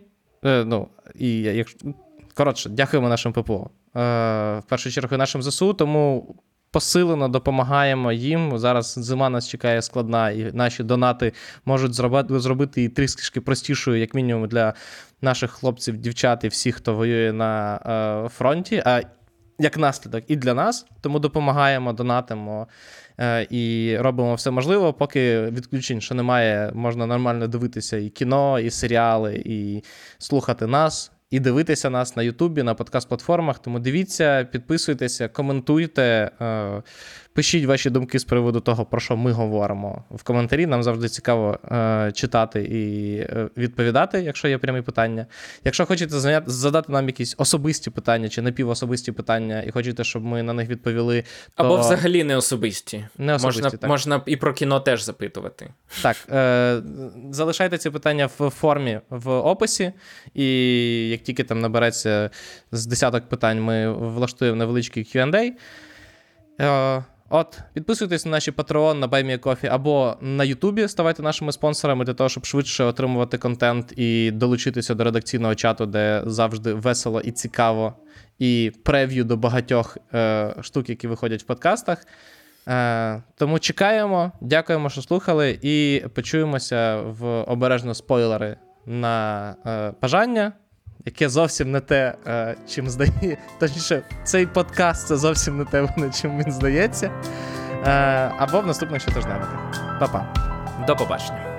S1: Коротше, дякуємо нашим ППО. В першу чергу нашим ЗСУ, тому посилено допомагаємо їм. Зараз зима нас чекає складна, і наші донати можуть зробити її трішки простішою, як мінімум, для наших хлопців, дівчат і всіх, хто воює на фронті, а як наслідок і для нас. Тому допомагаємо, донатимо і робимо все можливе, поки відключень, що немає, можна нормально дивитися і кіно, і серіали, і слухати нас. І дивитися нас на Ютубі, на подкаст-платформах. Тому дивіться, підписуйтеся, коментуйте, пишіть ваші думки з приводу того, про що ми говоримо в коментарі. Нам завжди цікаво читати і відповідати, якщо є прямі питання. Якщо хочете задати нам якісь особисті питання чи напівособисті питання і хочете, щоб ми на них відповіли, то...
S2: Або взагалі не особисті. Можна і про кіно теж запитувати.
S1: Так, залишайте ці питання в формі в описі, і як тільки там набереться з десяток питань, ми влаштуємо невеличкий Q&A. Підписуйтесь на наші Patreon, на Buy Me a Coffee або на Ютубі, ставайте нашими спонсорами для того, щоб швидше отримувати контент і долучитися до редакційного чату, де завжди весело і цікаво, і прев'ю до багатьох штук, які виходять в подкастах. Тому чекаємо, дякуємо, що слухали, і почуємося в обережно спойлери на бажання, яке зовсім не те, чим здає. Точніше, цей подкаст – це зовсім не те, чим він здається. або в наступних щотижневиках. Па-па.
S2: До побачення.